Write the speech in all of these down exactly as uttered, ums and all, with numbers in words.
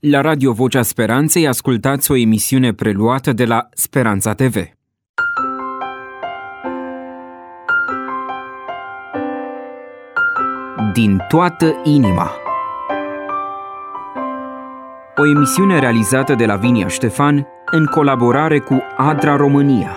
La Radio Vocea Speranței ascultați o emisiune preluată de la Speranța T V. Din toată inima. O emisiune realizată de Lavinia Ștefan în colaborare cu Adra România.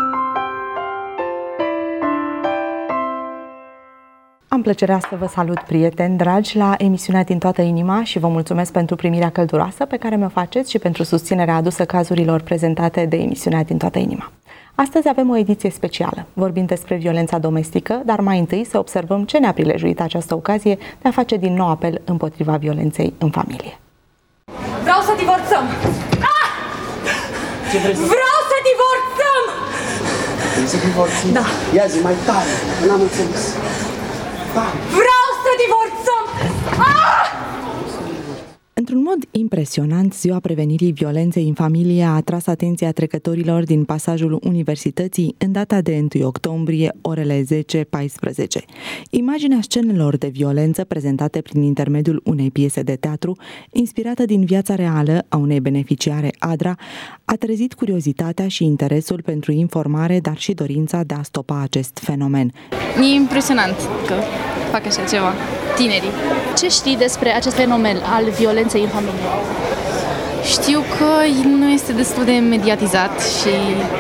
Am plăcerea să vă salut, prieteni dragi, la emisiunea Din toată inima și vă mulțumesc pentru primirea călduroasă pe care mi-o faceți și pentru susținerea adusă cazurilor prezentate de emisiunea Din toată inima. Astăzi avem o ediție specială, vorbind despre violența domestică, dar mai întâi să observăm ce ne-a prilejuit această ocazie de a face din nou apel împotriva violenței în familie. Vreau să divorțăm! Ah! Ce vrei să... Vreau să divorțăm! Vrei să divorții? Da. Ia zi mai tare, n-am înțeles. Tare. Vreau să divorțăm! Ah! Într-un mod impresionant, Ziua Prevenirii Violenței în Familie a atras atenția trecătorilor din pasajul Universității în data de întâi octombrie, orele zece paisprezece. Imaginea scenelor de violență prezentate prin intermediul unei piese de teatru, inspirată din viața reală a unei beneficiare, Adra, a trezit curiozitatea și interesul pentru informare, dar și dorința de a stopa acest fenomen. E impresionant că fac așa ceva, tinerii. Ce știi despre acest fenomen al violenței în familie? Știu că nu este destul de mediatizat și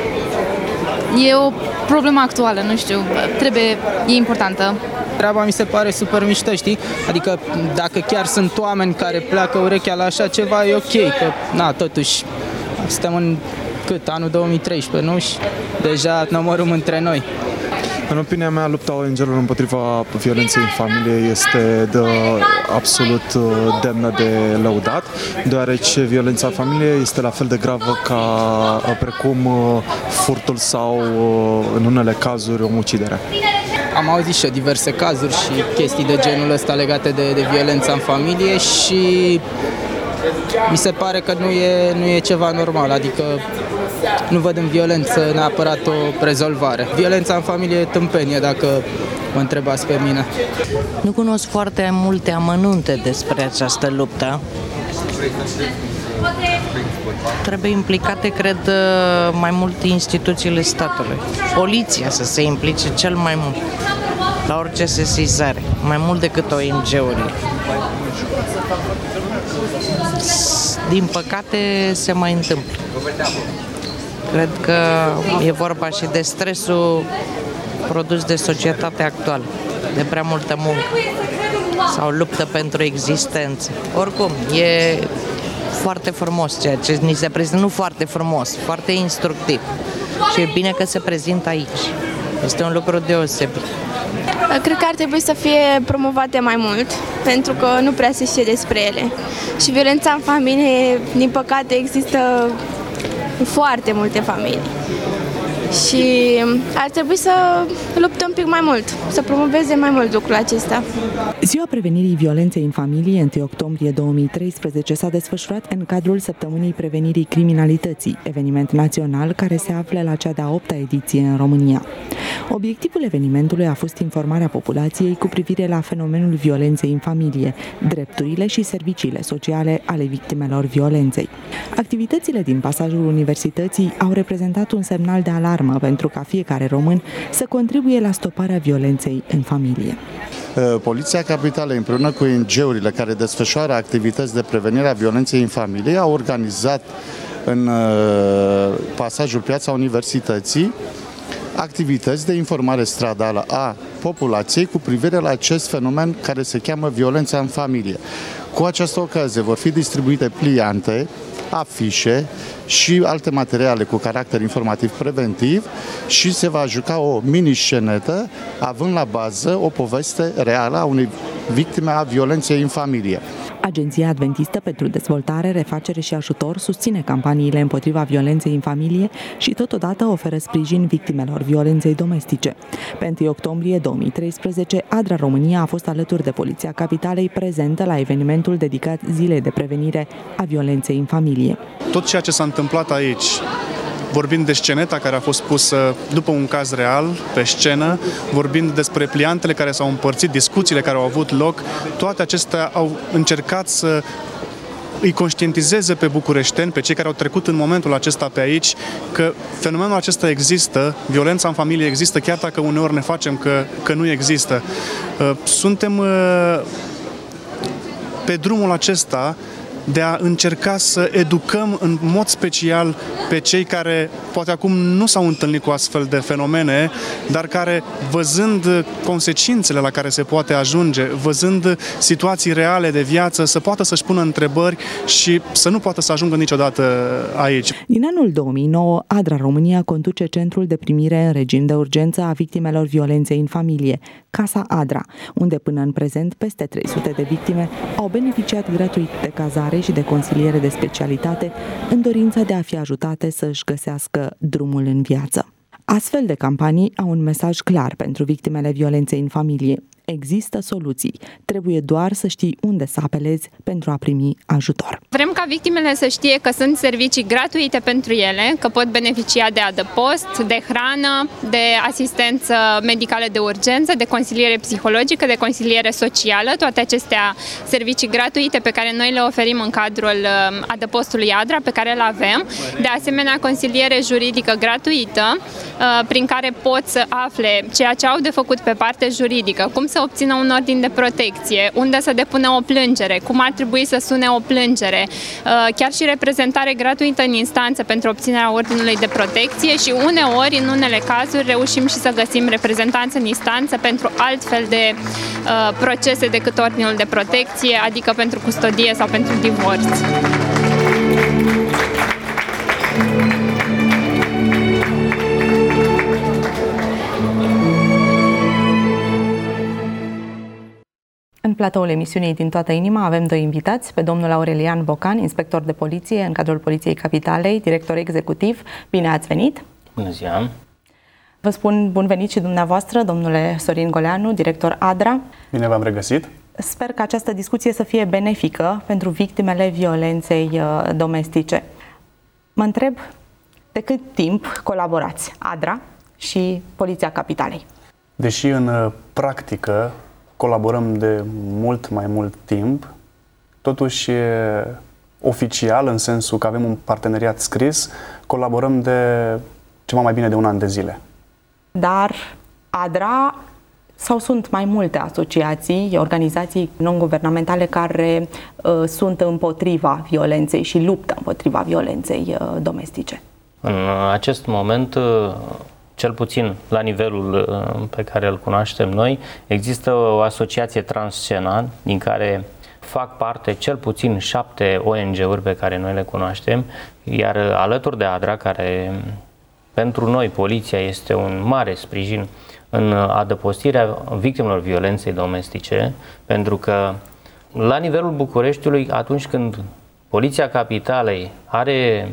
e o problemă actuală, nu știu, trebuie, e importantă. Treaba mi se pare super mișto, știi? Adică dacă chiar sunt oameni care pleacă urechea la așa ceva, e ok, că na, totuși suntem în cât, anul două mii treisprezece, nu? Și deja ne omorâm între noi. În opinia mea, lupta O N G-urilor împotriva violenței în familie este de absolut demnă de lăudat, deoarece violența în familie este la fel de gravă ca precum furtul sau, în unele cazuri, omuciderea. Am auzit și eu diverse cazuri și chestii de genul ăsta legate de, de violența în familie și mi se pare că nu e, nu e ceva normal, adică nu văd în violență neapărat o rezolvare. Violența în familie e tâmpenie, dacă mă întrebați pe mine. Nu cunosc foarte multe amănunte despre această luptă. Trebuie implicate, cred, mai mult instituțiile statului. Poliția să se implice cel mai mult la orice sesizare, mai mult decât O N G-urile. Din păcate se mai întâmplă. Cred că e vorba și de stresul produs de societatea actuală, de prea multă muncă sau luptă pentru existență. Oricum, e foarte frumos ceea ce ni se prezintă, nu foarte frumos, foarte instructiv. Și e bine că se prezintă aici. Este un lucru deosebit. Cred că ar trebui să fie promovate mai mult, pentru că nu prea se știe despre ele. Și violența în familie, din păcate, există în foarte multe familii. Și ar trebui să luptăm un pic mai mult, să promoveze mai mult lucrul acesta. Ziua Prevenirii Violenței în Familie, întâi octombrie două mii treisprezece, s-a desfășurat în cadrul Săptămânii Prevenirii Criminalității, eveniment național care se află la cea de-a opta ediție în România. Obiectivul evenimentului a fost informarea populației cu privire la fenomenul violenței în familie, drepturile și serviciile sociale ale victimelor violenței. Activitățile din pasajul Universității au reprezentat un semnal de alarmă pentru ca fiecare român să contribuie la stoparea violenței în familie. Poliția Capitalei, împreună cu O N G-urile care desfășoară activități de prevenire a violenței în familie, a organizat în pasajul Piața Universității activități de informare stradală a populației cu privire la acest fenomen care se cheamă violența în familie. Cu această ocazie vor fi distribuite pliante, afișe și alte materiale cu caracter informativ preventiv și se va juca o mini-scenetă având la bază o poveste reală a unei victime a violenței în familie. Agenția Adventistă pentru Dezvoltare, Refacere și Ajutor susține campaniile împotriva violenței în familie și totodată oferă sprijin victimelor violenței domestice. Pe întâi octombrie două mii treisprezece, Adra România a fost alături de Poliția Capitalei prezentă la evenimentul dedicat Zilei de Prevenire a Violenței în Familie. Tot ceea ce s-a întâmplat aici, vorbind de sceneta care a fost pusă după un caz real pe scenă, vorbind despre pliantele care s-au împărțit, discuțiile care au avut loc, toate acestea au încercat să îi conștientizeze pe bucureșteni, pe cei care au trecut în momentul acesta pe aici, că fenomenul acesta există, violența în familie există, chiar dacă uneori ne facem că, că nu există. Suntem pe drumul acesta de a încerca să educăm în mod special pe cei care poate acum nu s-au întâlnit cu astfel de fenomene, dar care, văzând consecințele la care se poate ajunge, văzând situații reale de viață, să poată să-și pună întrebări și să nu poată să ajungă niciodată aici. Din anul două mii nouă, ADRA România conduce Centrul de primire în regim de urgență a victimelor violenței în familie, Casa ADRA, unde până în prezent peste trei sute de victime au beneficiat gratuit de cazare și de consiliere de specialitate în dorința de a fi ajutate să-și găsească drumul în viață. Astfel de campanii au un mesaj clar pentru victimele violenței în familie. Există soluții. Trebuie doar să știi unde să apelezi pentru a primi ajutor. Vrem ca victimele să știe că sunt servicii gratuite pentru ele, că pot beneficia de adăpost, de hrană, de asistență medicală de urgență, de consiliere psihologică, de consiliere socială, toate acestea servicii gratuite pe care noi le oferim în cadrul adăpostului ADRA, pe care îl avem. De asemenea, consiliere juridică gratuită, prin care pot să afle ceea ce au de făcut pe parte juridică, cum să obțină un ordin de protecție, unde să depună o plângere, cum ar trebui să sune o plângere, chiar și reprezentare gratuită în instanță pentru obținerea ordinului de protecție și uneori, în unele cazuri, reușim și să găsim reprezentanți în instanță pentru altfel de uh, procese decât ordinul de protecție, adică pentru custodie sau pentru divorț. În platoul emisiunii Din toată inima avem doi invitați, pe domnul Aurelian Bocan, inspector de poliție în cadrul Poliției Capitalei, director executiv. Bine ați venit! Bună ziua! Vă spun bun venit și dumneavoastră, domnule Sorin Goleanu, director ADRA. Bine v-am regăsit! Sper că această discuție să fie benefică pentru victimele violenței domestice. Mă întreb, de cât timp colaborați ADRA și Poliția Capitalei? Deși în practică colaborăm de mult mai mult timp, totuși oficial, în sensul că avem un parteneriat scris, colaborăm de ceva mai bine de un an de zile. Dar ADRA sau sunt mai multe asociații, organizații non-guvernamentale care uh, sunt împotriva violenței și luptă împotriva violenței uh, domestice? În acest moment, cel puțin la nivelul pe care îl cunoaștem noi, există o asociație Transcena din care fac parte cel puțin șapte O N G-uri pe care noi le cunoaștem, iar alături de ADRA, care pentru noi, poliția, este un mare sprijin în adăpostirea victimelor violenței domestice, pentru că la nivelul Bucureștiului, atunci când Poliția Capitalei are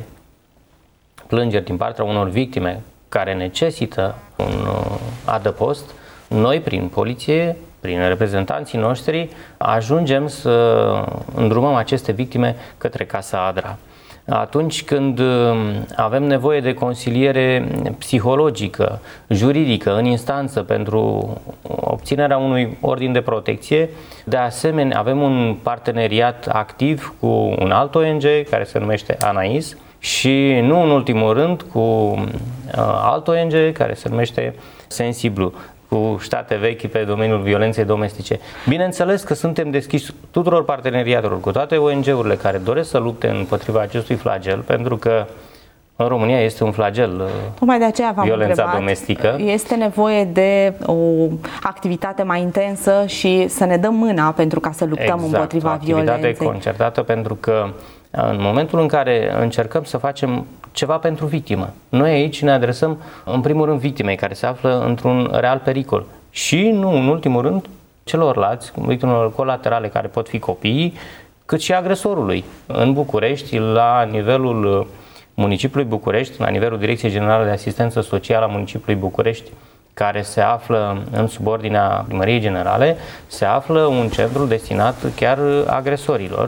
plângeri din partea unor victime care necesită un adăpost, noi prin poliție, prin reprezentanții noștri, ajungem să îndrumăm aceste victime către Casa ADRA. Atunci când avem nevoie de consiliere psihologică, juridică, în instanță pentru obținerea unui ordin de protecție, de asemenea avem un parteneriat activ cu un alt O N G care se numește ANAIS, și nu în ultimul rând cu uh, alt O N G care se numește Sensiblu, cu state vechi pe domeniul violenței domestice. Bineînțeles că suntem deschiși tuturor parteneriatelor, cu toate O N G-urile care doresc să lupte împotriva acestui flagel, pentru că în România este un flagel, Tocmai de aceea v-am violența întrebat, domestică. Este nevoie de o activitate mai intensă și să ne dăm mâna pentru ca să luptăm exact, împotriva o activitate violenței. concertată, pentru că în momentul în care încercăm să facem ceva pentru victimă, noi aici ne adresăm în primul rând victimei care se află într-un real pericol și nu în ultimul rând celorlalți, victimelor colaterale care pot fi copiii, cât și agresorului. În București, la nivelul municipiului București, la nivelul Direcției Generale de Asistență Socială a municipiului București, care se află în subordinea Primăriei Generale, se află un centru destinat chiar agresorilor.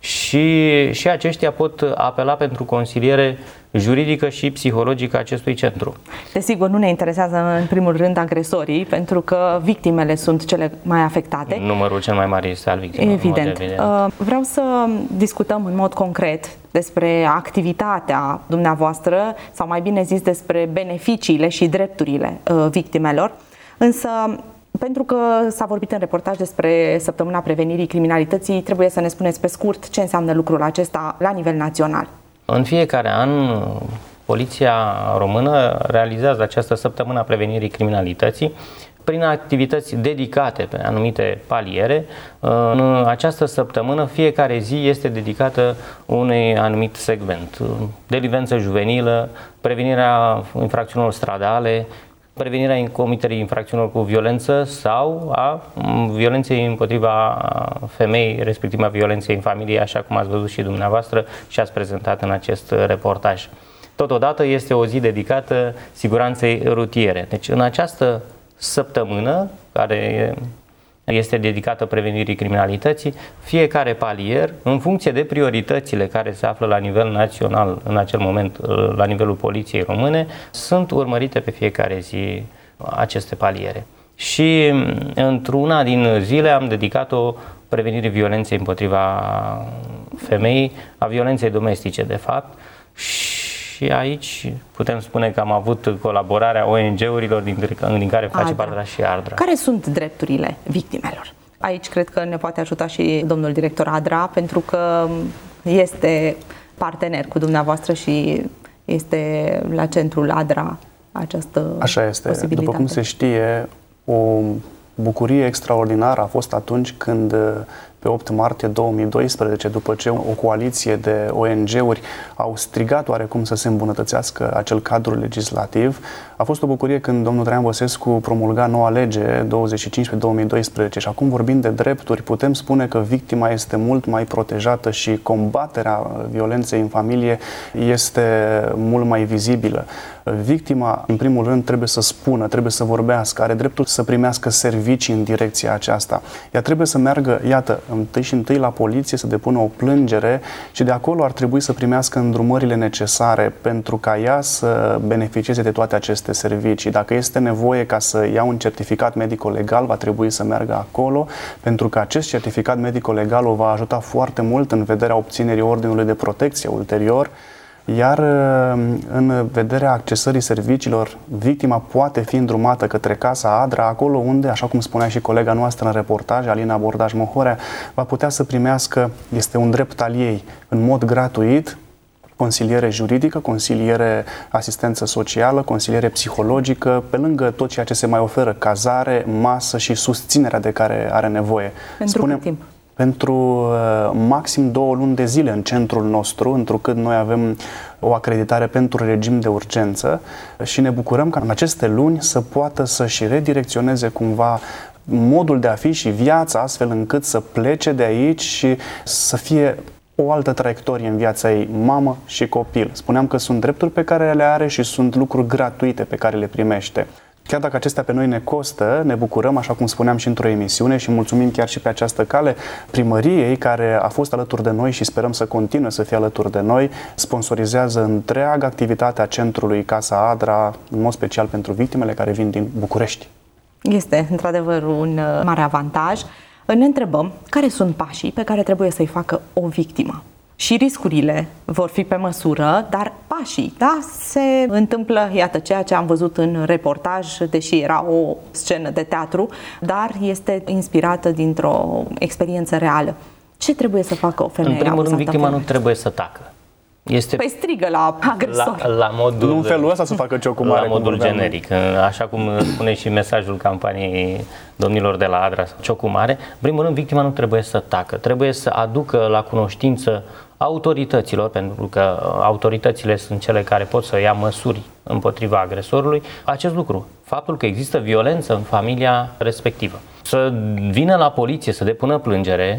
și, și aceștia pot apela pentru consiliere juridică și psihologică acestui centru. Desigur, nu ne interesează în primul rând agresorii, pentru că victimele sunt cele mai afectate. Numărul cel mai mare este al victimelor. Evident. evident. Vreau să discutăm în mod concret despre activitatea dumneavoastră, sau mai bine zis despre beneficiile și drepturile victimelor. Însă, pentru că s-a vorbit în reportaj despre Săptămâna Prevenirii Criminalității, trebuie să ne spuneți pe scurt ce înseamnă lucrul acesta la nivel național. În fiecare an, Poliția Română realizează această Săptămână a Prevenirii Criminalității prin activități dedicate pe anumite paliere. În această săptămână, fiecare zi este dedicată unui anumit segment. Delinvență juvenilă, prevenirea infracțiunilor stradale, prevenirea comiterii infracțiunilor cu violență sau a violenței împotriva femeii, respectiv a violenței în familie, așa cum ați văzut și dumneavoastră și ați prezentat în acest reportaj. Totodată este o zi dedicată siguranței rutiere. Deci în această săptămână, care este dedicată prevenirii criminalității, fiecare palier, în funcție de prioritățile care se află la nivel național, în acel moment, la nivelul Poliției Române, sunt urmărite pe fiecare zi aceste paliere. Și într-una din zile am dedicat-o prevenirii violenței împotriva femeii, a violenței domestice, de fapt, și aici putem spune că am avut colaborarea O N G-urilor din, din care face Adra. parte și Adra. Care sunt drepturile victimelor? Aici cred că ne poate ajuta și domnul director Adra, pentru că este partener cu dumneavoastră și este la centrul Adra această Așa este. posibilitate. După cum se știe, o bucurie extraordinară a fost atunci când, pe opt martie două mii doisprezece, după ce o coaliție de O N G-uri au strigat oarecum să se îmbunătățească acel cadru legislativ, a fost o bucurie când domnul Traian Băsescu promulga noua lege douăzeci și cinci pe două mii doisprezece și acum, vorbind de drepturi, putem spune că victima este mult mai protejată și combaterea violenței în familie este mult mai vizibilă. Victima, în primul rând, trebuie să spună, trebuie să vorbească, are dreptul să primească servicii în direcția aceasta. Ea trebuie să meargă, iată, întâi și întâi la poliție să depună o plângere și de acolo ar trebui să primească îndrumările necesare pentru ca ea să beneficieze de toate aceste servicii. Dacă este nevoie ca să ia un certificat medico-legal, va trebui să meargă acolo, pentru că acest certificat medico-legal o va ajuta foarte mult în vederea obținerii ordinului de protecție ulterior. Iar în vederea accesării serviciilor, victima poate fi îndrumată către Casa Adra, acolo unde, așa cum spunea și colega noastră în reportaj, Alina Bordaj-Mohorea, va putea să primească, este un drept al ei, în mod gratuit, consiliere juridică, consiliere asistență socială, consiliere psihologică, pe lângă tot ceea ce se mai oferă, cazare, masă și susținerea de care are nevoie. Pentru Spunem, cât timp? Pentru uh, maxim două luni de zile în centrul nostru, întrucât noi avem o acreditare pentru regim de urgență și ne bucurăm ca în aceste luni să poată să-și redirecționeze cumva modul de a fi și viața, astfel încât să plece de aici și să fie o altă traiectorie în viața ei, mamă și copil. Spuneam că sunt drepturi pe care le are și sunt lucruri gratuite pe care le primește. Chiar dacă acestea pe noi ne costă, ne bucurăm, așa cum spuneam și într-o emisiune, și mulțumim chiar și pe această cale primăriei care a fost alături de noi și sperăm să continue să fie alături de noi, sponsorizează întreaga activitate a centrului Casa Adra, în mod special pentru victimele care vin din București. Este într-adevăr un mare avantaj. Ne întrebăm care sunt pașii pe care trebuie să-i facă o victimă. Și riscurile vor fi pe măsură, dar pașii, da, se întâmplă, iată, ceea ce am văzut în reportaj, deși era o scenă de teatru, dar este inspirată dintr-o experiență reală. Ce trebuie să facă o femeie? În primul rând, victima nu trebuie să tacă. Este păi strigă la agresor. La, la modul, nu în felul ăsta să facă ciocu mare. La modul generic, așa cum spune și mesajul campaniei domnilor de la Adra, ciocu mare. În primul rând, victima nu trebuie să tacă, trebuie să aducă la cunoștință autorităților, pentru că autoritățile sunt cele care pot să ia măsuri împotriva agresorului, acest lucru, faptul că există violență în familia respectivă. Să vină la poliție, să depună plângere,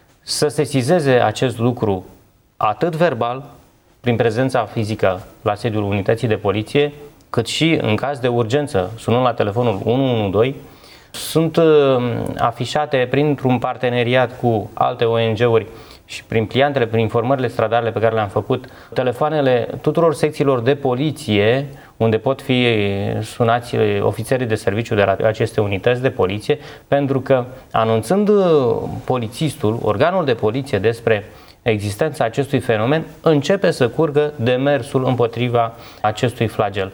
să sesizeze acest lucru atât verbal, prin prezența fizică la sediul unității de poliție, cât și în caz de urgență, sunând la telefonul unu unu doi, sunt uh, afișate printr-un parteneriat cu alte O N G-uri și prin pliantele, prin informările stradale pe care le-am făcut, telefoanele tuturor secțiilor de poliție, unde pot fi sunați ofițerii de serviciu de la aceste unități de poliție, pentru că anunțând polițistul, organul de poliție despre existența acestui fenomen, începe să curgă demersul împotriva acestui flagel.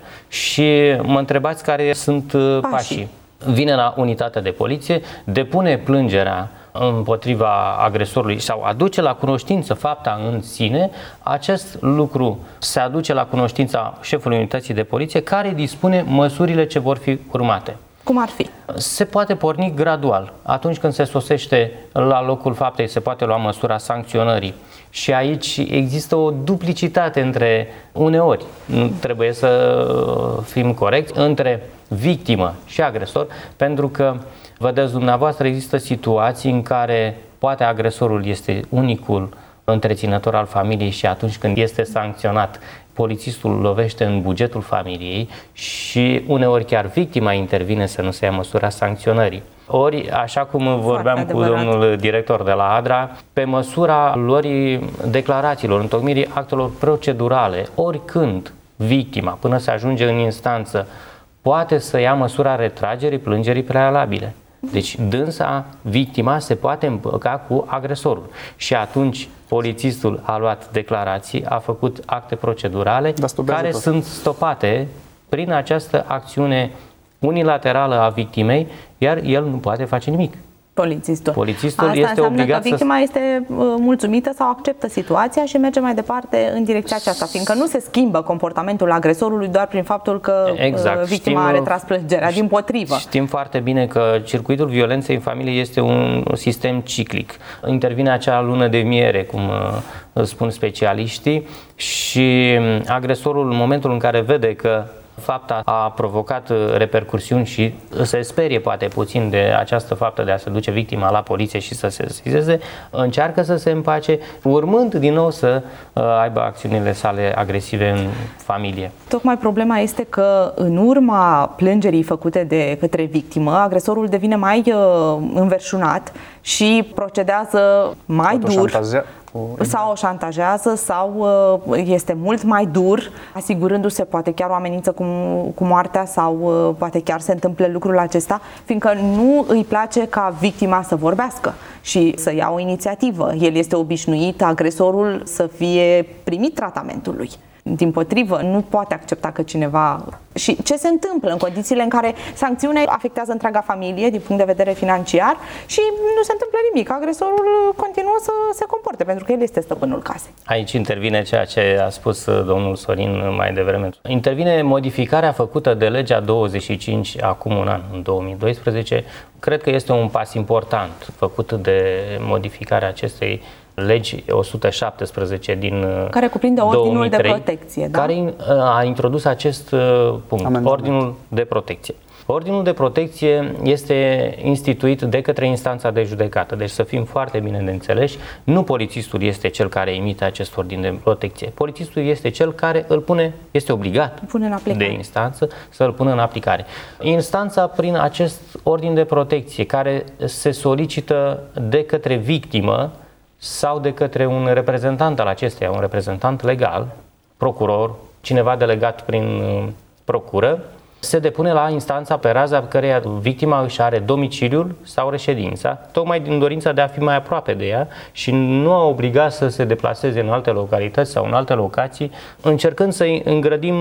Și mă întrebați care sunt pașii. pașii. Vine la unitatea de poliție, depune plângerea împotriva agresorului sau aduce la cunoștință fapta în sine. Acest lucru se aduce la cunoștința șefului unității de poliție, care dispune măsurile ce vor fi urmate. Cum ar fi? Se poate porni gradual. Atunci când se sosește la locul faptei, se poate lua măsura sancționării. Și aici există o duplicitate între, uneori, nu trebuie să fim corecți, între victimă și agresor, pentru că, vedeți dumneavoastră, există situații în care poate agresorul este unicul întreținător al familiei și atunci când este sancționat, polițistul lovește în bugetul familiei și uneori chiar victima intervine să nu se ia măsura sancționării. Ori, așa cum vorbeam cu domnul director de la ADRA, pe măsura luării declarațiilor, întocmirii actelor procedurale, oricând victima, până se ajunge în instanță, poate să ia măsura retragerii plângerii prealabile. Deci dânsa, victima, se poate împăca cu agresorul și atunci polițistul a luat declarații, a făcut acte procedurale care tot. sunt stopate prin această acțiune unilaterală a victimei, iar el nu poate face nimic. Polițistul. Polițistul Asta este obligat că victima să... este mulțumită sau acceptă situația și merge mai departe în direcția aceasta, fiindcă nu se schimbă comportamentul agresorului doar prin faptul că exact. victima Știm, a retras plângerea, dimpotrivă. Știm foarte bine că circuitul violenței în familie este un sistem ciclic. Intervine acea lună de miere, cum spun specialiștii, și agresorul, în momentul în care vede că fapta a provocat repercursiuni și se sperie poate puțin de această faptă de a se duce victima la poliție și să se sesizeze, încearcă să se împace, urmând din nou să aibă acțiunile sale agresive în familie. Tocmai problema este că în urma plângerii făcute de către victimă, agresorul devine mai uh, înverșunat și procedează mai dur. Sau o șantajează sau este mult mai dur, asigurându-se poate chiar o amenință cu, cu moartea sau poate chiar se întâmplă lucrul acesta, fiindcă nu îi place ca victima să vorbească și să ia o inițiativă. El este obișnuit, agresorul, să fie primit tratamentul lui. Dimpotrivă, nu poate accepta că cineva... Și ce se întâmplă în condițiile în care sancțiunea afectează întreaga familie din punct de vedere financiar și nu se întâmplă nimic. Agresorul continuă să se comporte pentru că el este stăpânul casei. Aici intervine ceea ce a spus domnul Sorin mai devreme. Intervine modificarea făcută de legea douăzeci și cinci acum un an, în două mii doisprezece. Cred că este un pas important făcut de modificarea acestei legi o sută șaptesprezece din care cuprinde ordinul de protecție, da? Care a introdus acest punct, amendament. Ordinul de protecție. Ordinul de protecție este instituit de către instanța de judecată, deci să fim foarte bine de înțeleși, nu polițistul este cel care emite acest ordin de protecție. Polițistul este cel care îl pune, este obligat pune în de instanță să îl pună în aplicare. Instanța, prin acest ordin de protecție care se solicită de către victimă sau de către un reprezentant al acesteia, un reprezentant legal, procuror, cineva delegat prin procură, se depune la instanța pe raza căreia victima își are domiciliul sau reședința, tocmai din dorința de a fi mai aproape de ea și nu a obligat să se deplaseze în alte localități sau în alte locații, încercând să-i îngrădim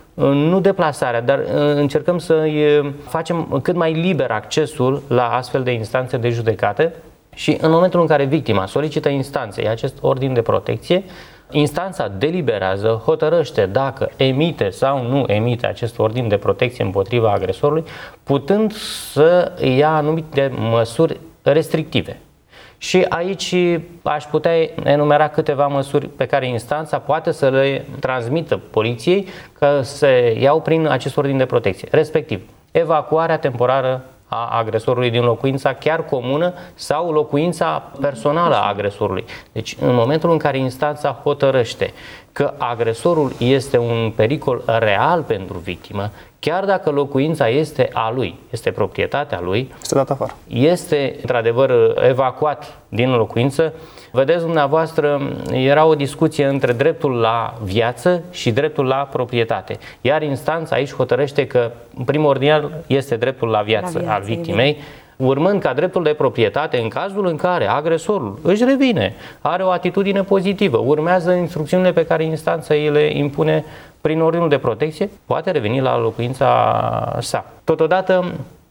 nu deplasarea, dar încercăm să-i facem cât mai liber accesul la astfel de instanțe de judecată. Și în momentul în care victima solicită instanței acest ordin de protecție, instanța deliberează, hotărăște dacă emite sau nu emite acest ordin de protecție împotriva agresorului, putând să ia anumite măsuri restrictive. Și aici aș putea enumera câteva măsuri pe care instanța poate să le transmită poliției că se iau prin acest ordin de protecție, respectiv evacuarea temporară a agresorului din locuința chiar comună sau locuința personală a agresorului. Deci în momentul în care instanța hotărăște că agresorul este un pericol real pentru victimă, chiar dacă locuința este a lui, este proprietatea lui, este dat afară. Este într-adevăr evacuat din locuință. Vedeți dumneavoastră, era o discuție între dreptul la viață și dreptul la proprietate. Iar instanța aici hotărăște că, în primordial, este dreptul la viață, la viață al victimei, urmând ca dreptul de proprietate în cazul în care agresorul își revine, are o atitudine pozitivă, urmează instrucțiunile pe care instanța îi le impune prin ordinul de protecție, poate reveni la locuința sa. Totodată,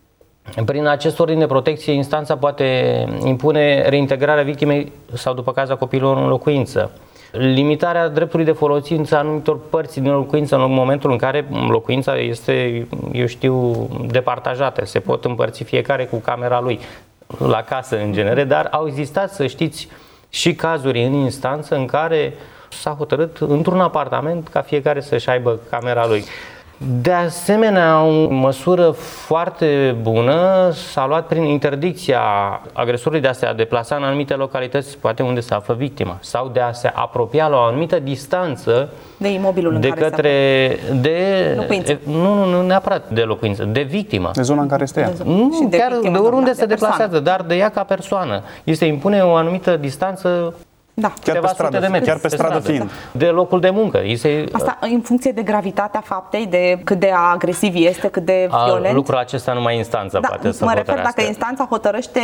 prin acest ordin de protecție, instanța poate impune reintegrarea victimei sau, după caz, a copilului în locuință. Limitarea dreptului de folosință a anumitor părți din locuință în momentul în care locuința este, eu știu, departajată. Se pot împărți fiecare cu camera lui la casă, în genere, dar au existat, să știți, și cazuri în instanță în care s-a hotărât într-un apartament ca fiecare să-și aibă camera lui. De asemenea, o măsură foarte bună s-a luat prin interdicția agresorului de a se deplasa în anumite localități, poate unde se află victima, sau de a se apropia la o anumită distanță de imobilul de în care către se de locuință. Nu, nu, nu neapărat de locuință, de victimă. De zona în care este ea. Nu, Și de chiar victimă, de oriunde da, se de deplasează, persoană. dar de ea ca persoană. Îi se impune o anumită distanță. Da. Chiar pe stradă, de metri, chiar pe stradă fiind. De locul de muncă. Îi se, Asta în funcție de gravitatea faptei, de cât de agresiv este, cât de violent. A, lucrul acesta numai instanța da, poate să mă refer hotărească. dacă instanța hotărăște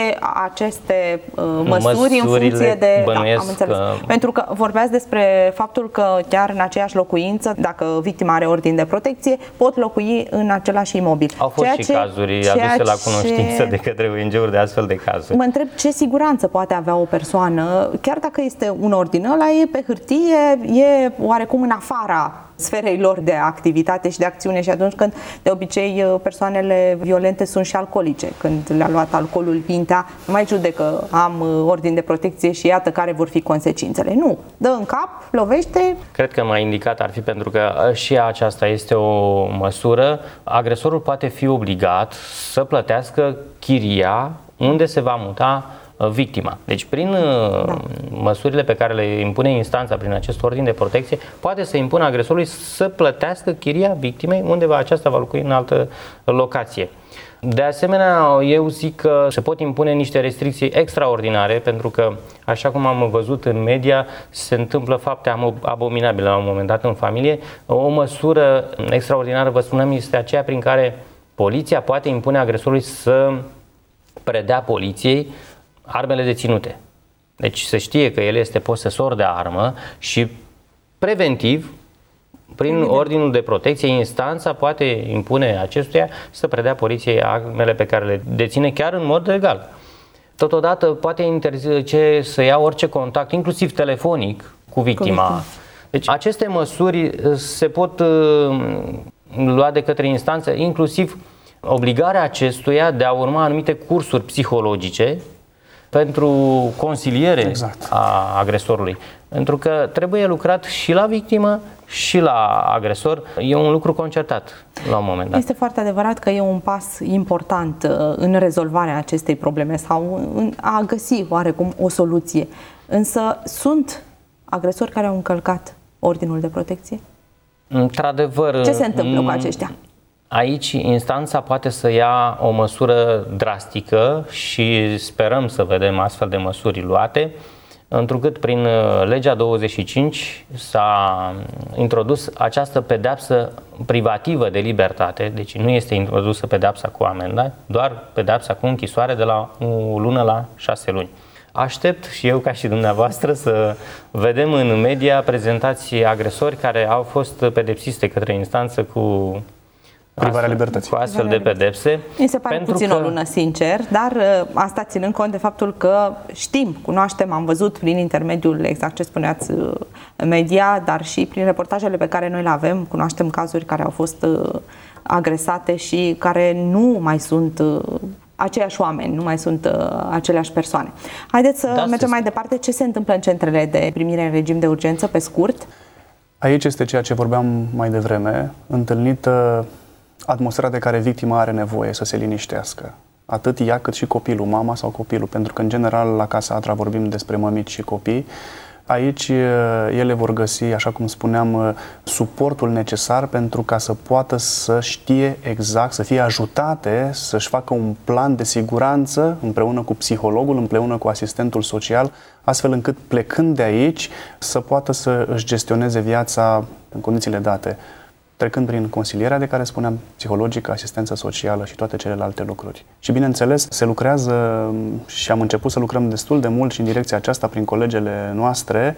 aceste uh, măsuri în Măsurile, funcție de... Da, am înțeles. Că... Pentru că vorbeați despre faptul că chiar în aceeași locuință, dacă victima are ordin de protecție, pot locui în același imobil. Au fost ceea și ce, cazuri aduse la cunoștință ce... de către O N G-uri de astfel de cazuri. Mă întreb ce siguranță poate avea o persoană, chiar dacă este un ordin, ăla e pe hârtie, e oarecum în afara sferei lor de activitate și de acțiune și atunci când de obicei persoanele violente sunt și alcoolice, când le-a luat alcoolul mintea, nu mai judecă, am ordin de protecție și iată care vor fi consecințele. Nu, dă în cap, lovește. Cred că mai indicat ar fi pentru că și aceasta este o măsură. Agresorul poate fi obligat să plătească chiria unde se va muta victima. Deci prin da. măsurile pe care le impune instanța prin acest ordin de protecție, poate să impună agresorului să plătească chiria victimei unde va, aceasta va locui în altă locație. De asemenea, eu zic că se pot impune niște restricții extraordinare, pentru că, așa cum am văzut în media, se întâmplă fapte abominabile la un moment dat în familie. O măsură extraordinară, vă spunem, este aceea prin care poliția poate impune agresorului să predea poliției armele deținute. Deci se știe că el este posesor de armă și preventiv, prin Evident. ordinul de protecție, instanța poate impune acestuia să predea poliției armele pe care le deține chiar în mod legal. Totodată poate interzice să ia orice contact, inclusiv telefonic, cu victima. Deci aceste măsuri se pot lua de către instanță, inclusiv obligarea acestuia de a urma anumite cursuri psihologice pentru consiliere exact. a agresorului. Pentru că trebuie lucrat și la victimă și la agresor. E un lucru concertat la un moment dat. Este foarte adevărat că e un pas important în rezolvarea acestei probleme sau în a găsi oarecum o soluție. Însă sunt agresori care au încălcat ordinul de protecție? Într-adevăr. Ce se întâmplă cu aceștia? Aici instanța poate să ia o măsură drastică și sperăm să vedem astfel de măsuri luate, întrucât prin legea douăzeci și cinci s-a introdus această pedeapsă privativă de libertate, deci nu este introdusă pedeapsa cu amenda, doar pedeapsa cu închisoare de la o lună la șase luni. Aștept și eu ca și dumneavoastră să vedem în media prezentați agresori care au fost pedepsiți de către instanță cu privarea libertății. Cu astfel de pedepse. Mi se pare puțin că... o lună, sincer, dar asta ținând cont de faptul că știm, cunoaștem, am văzut prin intermediul, exact ce spuneați, media, dar și prin reportajele pe care noi le avem, cunoaștem cazuri care au fost agresate și care nu mai sunt aceiași oameni, nu mai sunt aceleași persoane. Haideți să da, mergem mai departe. Ce se întâmplă în centrele de primire în regim de urgență, pe scurt? Aici este ceea ce vorbeam mai devreme, întâlnită atmosfera de care victima are nevoie să se liniștească. Atât ea cât și copilul, mama sau copilul, pentru că în general la Casa Adra vorbim despre mămici și copii. Aici ele vor găsi, așa cum spuneam, suportul necesar pentru ca să poată să știe exact, să fie ajutate să-și facă un plan de siguranță împreună cu psihologul, împreună cu asistentul social, astfel încât plecând de aici să poată să își gestioneze viața în condițiile date, trecând prin consilierea de care spuneam, psihologică, asistență socială și toate celelalte lucruri. Și bineînțeles, se lucrează și am început să lucrăm destul de mult și în direcția aceasta prin colegele noastre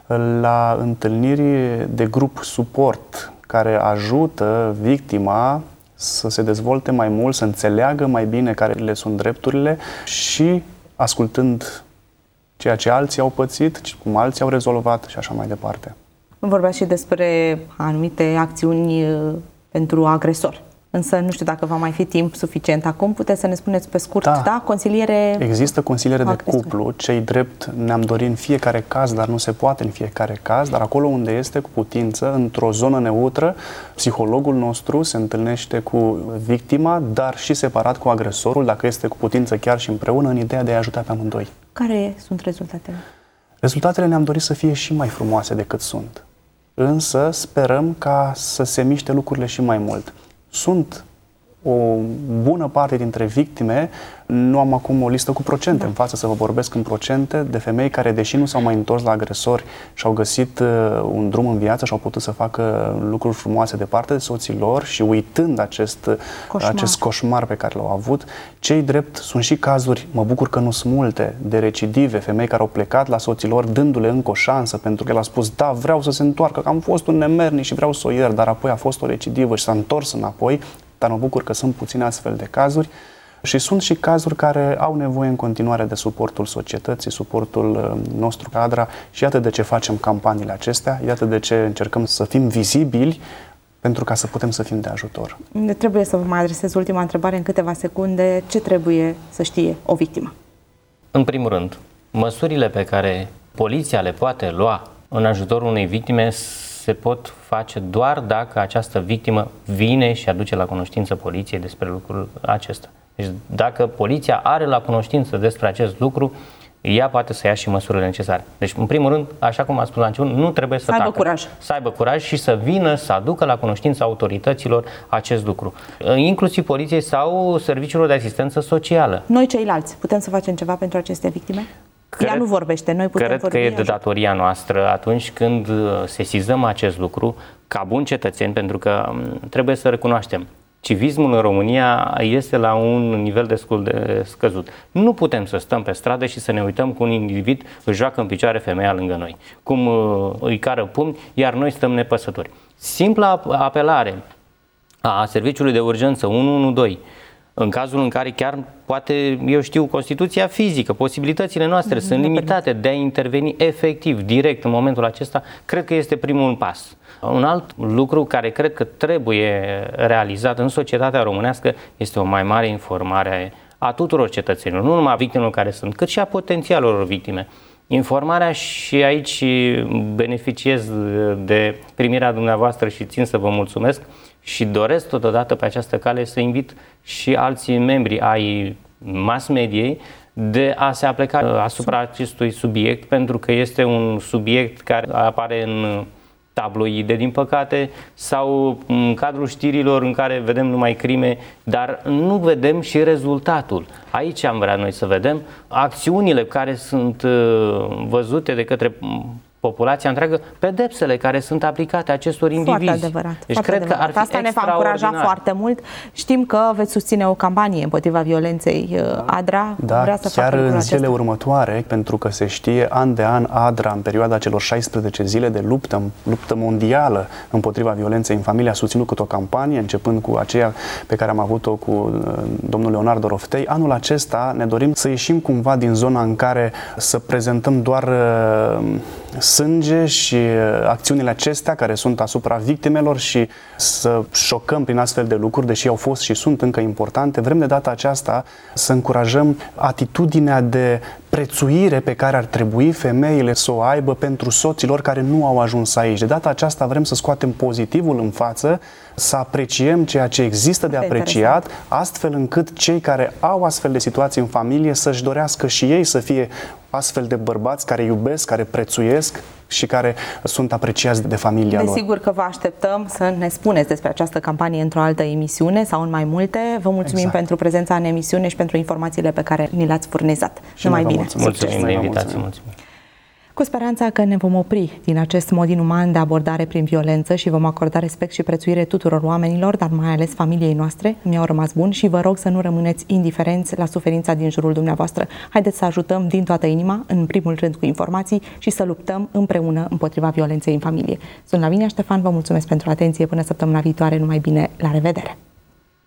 la întâlniri de grup suport care ajută victima să se dezvolte mai mult, să înțeleagă mai bine care le sunt drepturile și ascultând ceea ce alții au pățit, cum alții au rezolvat și așa mai departe. Vorbeați și despre anumite acțiuni pentru agresor. Însă nu știu dacă va mai fi timp suficient acum. Puteți să ne spuneți pe scurt, da? da? Consiliere... Există consiliere de cuplu. Cei drept ne-am dorit în fiecare caz, dar nu se poate în fiecare caz. Dar acolo unde este cu putință, într-o zonă neutră, psihologul nostru se întâlnește cu victima, dar și separat cu agresorul, dacă este cu putință chiar și împreună, în ideea de a ajuta pe amândoi. Care sunt rezultatele? Rezultatele ne-am dorit să fie și mai frumoase decât sunt. Însă sperăm ca să se miște lucrurile și mai mult. Sunt o bună parte dintre victime, nu am acum o listă cu procente da. în față să vă vorbesc în procente, de femei care, deși nu s-au mai întors la agresori și-au găsit uh, un drum în viață și au putut să facă lucruri frumoase departe de soții lor și uitând acest coșmar. acest coșmar pe care l-au avut, cei drept sunt și cazuri, mă bucur că nu sunt multe, de recidive, femei care au plecat la soții lor dându-le încă o șansă pentru că el a spus, da, vreau să se întoarcă, că am fost un nemernic și vreau să o iert, dar apoi a fost o recidivă și s-a întors înapoi. Dar mă bucur că sunt puține astfel de cazuri și sunt și cazuri care au nevoie în continuare de suportul societății, suportul nostru ADRA și iată de ce facem campaniile acestea, iată de ce încercăm să fim vizibili pentru ca să putem să fim de ajutor. Trebuie să vă mai adresez ultima întrebare în câteva secunde. Ce trebuie să știe o victimă? În primul rând, măsurile pe care poliția le poate lua în ajutorul unei victime se pot face doar dacă această victimă vine și aduce la cunoștință poliției despre lucrul acesta. Deci dacă poliția are la cunoștință despre acest lucru, ea poate să ia și măsurile necesare. Deci, în primul rând, așa cum am spus la început, nu trebuie să, să aibă tacă, curaj. Să aibă curaj și să vină, să aducă la cunoștință autorităților acest lucru. Inclusiv poliției sau serviciilor de asistență socială. Noi ceilalți putem să facem ceva pentru aceste victime? Cred, Ea nu vorbește, noi putem cred vorbi. Cred că e de datoria noastră atunci când sesizăm acest lucru ca buni cetățeni, pentru că trebuie să recunoaștem, civismul în România este la un nivel destul de scăzut. Nu putem să stăm pe stradă și să ne uităm cum un individ își joacă în picioare femeia lângă noi, cum îi cară pumni, iar noi stăm nepăsători. Simpla apelare a serviciului de urgență unu unu doi, în cazul în care chiar poate, eu știu, constituția fizică, posibilitățile noastre sunt limitate de a interveni efectiv, direct în momentul acesta, cred că este primul pas. Un alt lucru care cred că trebuie realizat în societatea românească este o mai mare informare a tuturor cetățenilor, nu numai a victimelor care sunt, cât și a potențialelor victime. Informarea, și aici beneficiez de primirea dumneavoastră și țin să vă mulțumesc și doresc totodată pe această cale să invit și alții membri ai mass mediei de a se apleca asupra acestui subiect, pentru că este un subiect care apare în tabloide, din păcate, sau în cadrul știrilor în care vedem numai crime, dar nu vedem și rezultatul. Aici am vrea noi să vedem acțiunile care sunt văzute de către populația întreagă, pedepsele care sunt aplicate acestor indivizi. Foarte adevărat. Deci foarte cred adevărat. că ar fi Asta ne va încuraja foarte mult. Știm că veți susține o campanie împotriva violenței ADRA. Da, Vrea să chiar în acesta. zilele următoare, pentru că se știe an de an ADRA, în perioada celor șaisprezece zile de luptă, luptă mondială împotriva violenței în familie, a susținut câte o campanie, începând cu aceea pe care am avut-o cu domnul Leonardo Roftei. Anul acesta ne dorim să ieșim cumva din zona în care să prezentăm doar sânge și acțiunile acestea care sunt asupra victimelor și să șocăm prin astfel de lucruri, deși au fost și sunt încă importante. Vrem de data aceasta să încurajăm atitudinea de prețuire pe care ar trebui femeile să o aibă pentru soților care nu au ajuns aici. De data aceasta vrem să scoatem pozitivul în față, să apreciem ceea ce există de apreciat, astfel încât cei care au astfel de situații în familie să-și dorească și ei să fie astfel de bărbați care iubesc, care prețuiesc și care sunt apreciați de familia lor. Desigur că vă așteptăm să ne spuneți despre această campanie într-o altă emisiune sau în mai multe. Vă mulțumim exact. pentru prezența în emisiune și pentru informațiile pe care ni le-ați furnizat. Și numai bine! Mulțumim, mulțumim de invitație, mulțumim! Cu speranța că ne vom opri din acest mod inuman de abordare prin violență și vom acorda respect și prețuire tuturor oamenilor, dar mai ales familiei noastre, mi-au rămas bun și vă rog să nu rămâneți indiferenți la suferința din jurul dumneavoastră. Haideți să ajutăm din toată inima, în primul rând cu informații, și să luptăm împreună împotriva violenței în familie. Sunt Lavinia Ștefan, vă mulțumesc pentru atenție, până săptămâna viitoare, numai bine, la revedere!